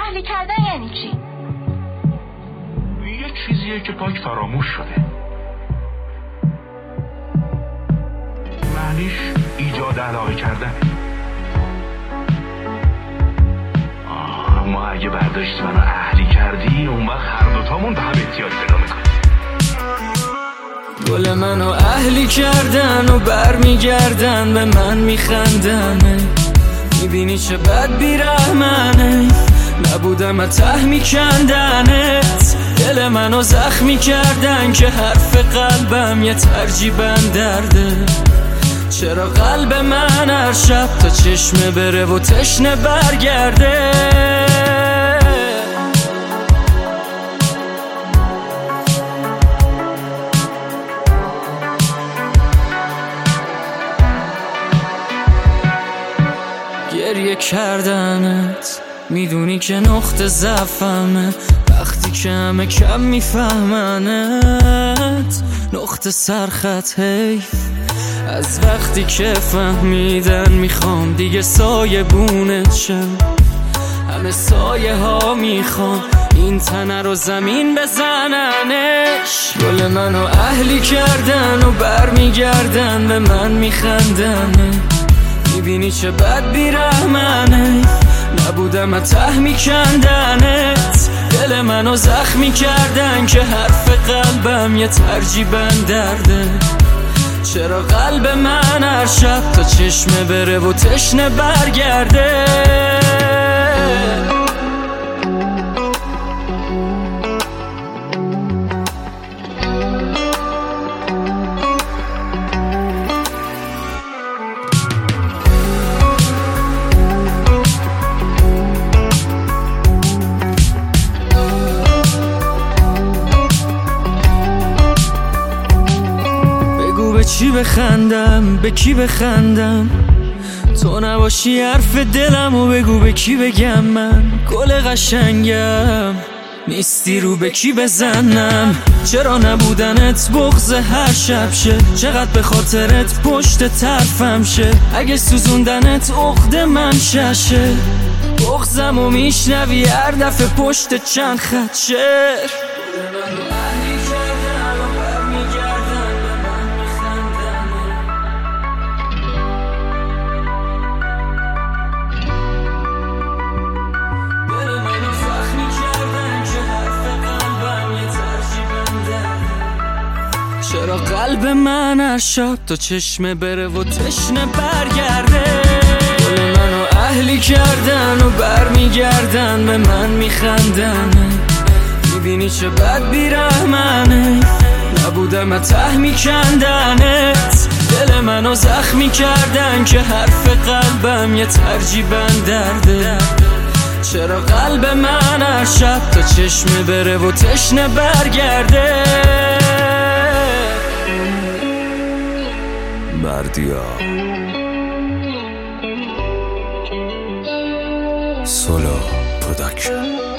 اهلی کردن یعنی چی؟ یه چیزیه که پاک فراموش شده. معنیش ایجاد علاقه کردن. اما اگه برداشتی منو اهلی کردی، اون وقت هر دوتامون به هم احتیاج پیدا میکنیم. گل منو اهلی کردن و برمیگردن به من میخندن. میبینی چه بد بیرحمنه، نبودم ته میکندنت. دل منو زخمی کردن که حرف قلبم یه ترجیبن درده. چرا قلب من هر شب تا چشمه بره و تشنه برگرده؟ گریه کردنت میدونی که نقطه ضعفمه، وقتی که همه کم میفهمنت. نقطه سرخط حیف از وقتی که فهمیدن میخوام دیگه سایه بونت شم. همه سایه ها میخوام این تنه رو زمین بزننش. گل منو اهلی کردن و برمیگردن به من میخندن. میبینی چه بد بیرحمنه، نبودم ته میکندنت. دل منو زخمی کردن که حرف قلبم یه ترجیبن درده. چرا قلب من هر شب تا چشمه بره و تشنه برگرده؟ به چی بخندم، به کی بخندم؟ تو نباشی حرف دلم و بگو به کی بگم. من گل قشنگم نیستی رو به کی بزنم؟ چرا نبودنت بغض هر شب شه؟ چقدر به خاطرت پشت طرفم شه؟ اگه سوزوندنت عقد من ششه، بغضم و میشنوی هر دفعه پشت چند خط شعر. چرا قلب من هر شب تا چشمه بره و تشنه برگرده؟ گل منو اهلی کردن و برمیگردن به من میخندن. میبینی چه بد بیرحمنه، نبودم ته میکندنت. دل منو زخمی کردن که حرف قلبم یه ترجیبن درده. چرا قلب من هر شب تا چشمه بره و تشنه برگرده؟ بردیا سولو پروداکشن.